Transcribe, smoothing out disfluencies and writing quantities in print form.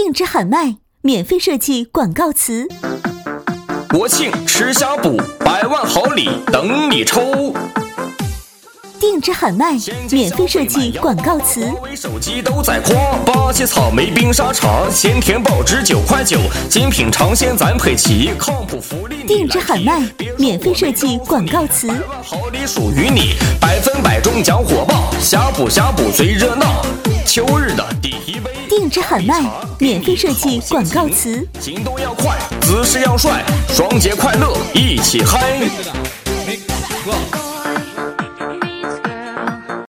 定制喊麦，免费设计广告词。 国庆吃呷哺，100万好礼等你抽。 定制喊麦，免费设计广告词。 华为手机都在夸，巴西草莓冰沙茶，鲜甜爆汁9块9，精品尝鲜咱配齐，靠谱福利。 定制喊麦，免费设计广告词。 100万好礼属于你，100%中奖火爆，呷哺呷哺最热闹，秋日的第一杯。 定制喊麦，免费设计广告词。 行动要快，姿势要帅，双节快乐一起嗨。